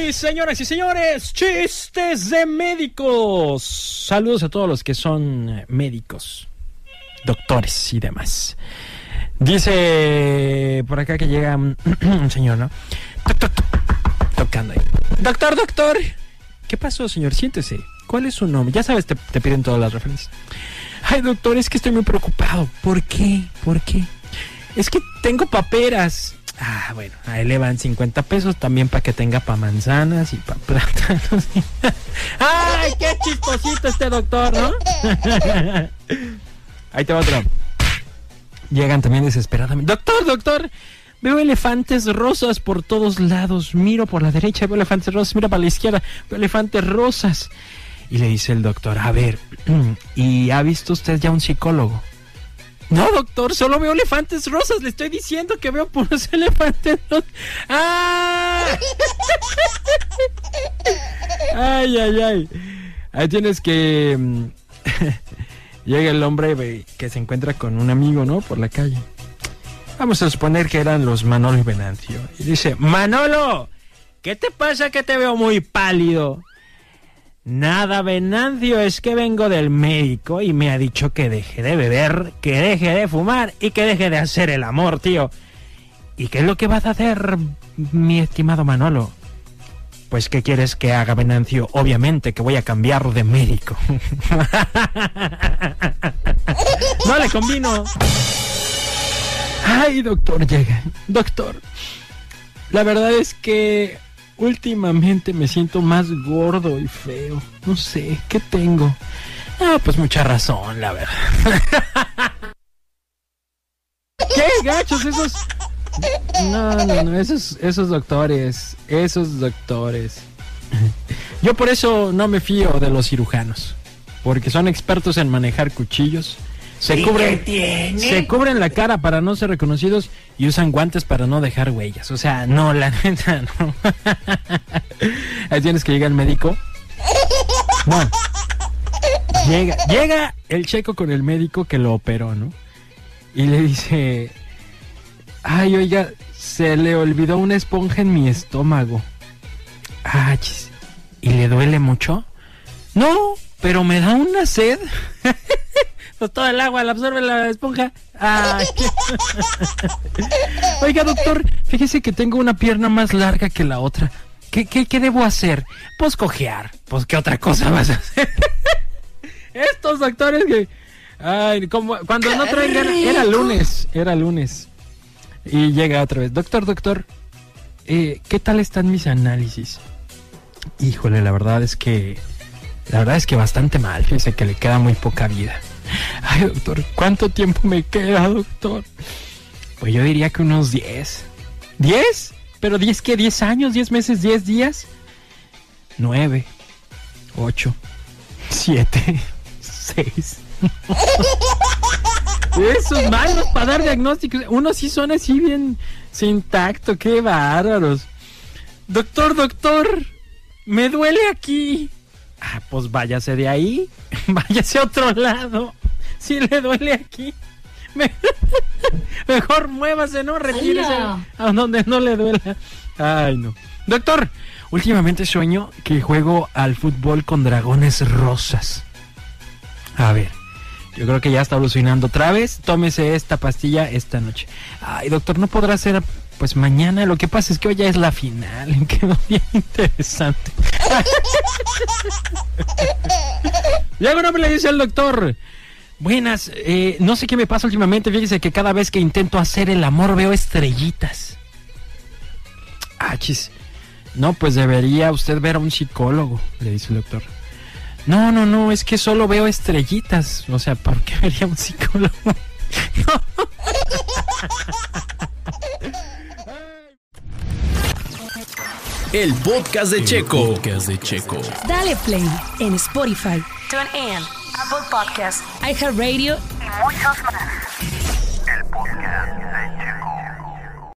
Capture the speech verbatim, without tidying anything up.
Sí, señoras y señores, chistes de médicos. Saludos a todos los que son médicos, doctores y demás. Dice por acá que llega un señor, ¿no? Toc, toc, toc, tocando ahí. Doctor, doctor. ¿Qué pasó, señor? Siéntese. ¿Cuál es su nombre? Ya sabes, te, te piden todas las referencias. Ay, doctor, es que estoy muy preocupado. ¿Por qué? ¿Por qué? Es que tengo paperas. Ah, bueno, ahí le van cincuenta pesos también para que tenga pa' manzanas y pa' plátanos. ¡Ay, qué chistosito este doctor!, ¿no? Ahí te va otro. Llegan también desesperadamente. Doctor, doctor, veo elefantes rosas por todos lados. Miro por la derecha, veo elefantes rosas. Miro para la izquierda, veo elefantes rosas. Y le dice el doctor, a ver, ¿y ha visto usted ya un psicólogo? No, doctor, solo veo elefantes rosas. Le estoy diciendo que veo puros elefantes rosas. ¡Ah! Ay, ay, ay. Ahí tienes que... Llega el hombre que se encuentra con un amigo, ¿no? Por la calle. Vamos a suponer que eran los Manolo y Venancio. Y dice, Manolo, ¿qué te pasa que te veo muy pálido? Nada, Venancio, es que vengo del médico y me ha dicho que deje de beber, que deje de fumar y que deje de hacer el amor, tío. ¿Y qué es lo que vas a hacer, mi estimado Manolo? Pues, ¿qué quieres que haga, Venancio? Obviamente que voy a cambiar de médico. No le combino. Ay, doctor, llega. Doctor, la verdad es que últimamente me siento más gordo y feo. No sé, ¿qué tengo? Ah, pues mucha razón, la verdad. ¿Qué gachos esos? No, no, no, esos, esos doctores, esos doctores. Yo por eso no me fío de los cirujanos, porque son expertos en manejar cuchillos. Se cubren, se cubren la cara para no ser reconocidos y usan guantes para no dejar huellas. O sea, no, la neta, no. Ahí tienes que llegar el médico. No. Llega, llega el checo con el médico que lo operó, ¿no? Y le dice, ay, oiga, se le olvidó una esponja en mi estómago. Ah, chis. ¿Y le duele mucho? No, pero me da una sed. Pues todo el agua la absorbe la esponja. Ay. Oiga, doctor, fíjese que tengo una pierna más larga que la otra. ¿Qué, qué, qué debo hacer? Pues cojear. Pues, ¿qué otra cosa vas a hacer? Estos doctores que... Ay, como cuando no traigan... Era lunes, era lunes. Y llega otra vez. Doctor, doctor, eh, ¿qué tal están mis análisis? Híjole, la verdad es que... La verdad es que bastante mal. Fíjese que le queda muy poca vida. Ay, doctor, ¿cuánto tiempo me queda, doctor? Pues yo diría que unos diez. ¿diez? ¿Pero diez qué? ¿diez años? ¿diez meses? ¿diez días? nueve, ocho, siete, seis. Esos malos para dar diagnósticos. Unos sí son así bien sin tacto. ¡Qué bárbaros! Doctor, doctor, me duele aquí. Ah, pues váyase de ahí, váyase a otro lado. Si le duele aquí, me... mejor muévase, ¿no? Retírese a donde no le duela. Ay, no. Doctor, últimamente sueño que juego al fútbol con dragones rosas. A ver, yo creo que ya está alucinando otra vez. Tómese esta pastilla esta noche. Ay, doctor, ¿no podrá ser pues mañana? Lo que pasa es que hoy ya es la final. Quedó bien interesante. Luego no me le dice el doctor. Buenas, eh, no sé qué me pasa últimamente. Fíjese que cada vez que intento hacer el amor veo estrellitas. Ah, chis. No, pues debería usted ver a un psicólogo, le dice el doctor. No, no, no, es que solo veo estrellitas. O sea, ¿por qué vería un psicólogo? No. El podcast de El Checo. podcast de Checo. Dale play en Spotify, TuneIn, Apple Podcasts iHeartRadio y muchos más.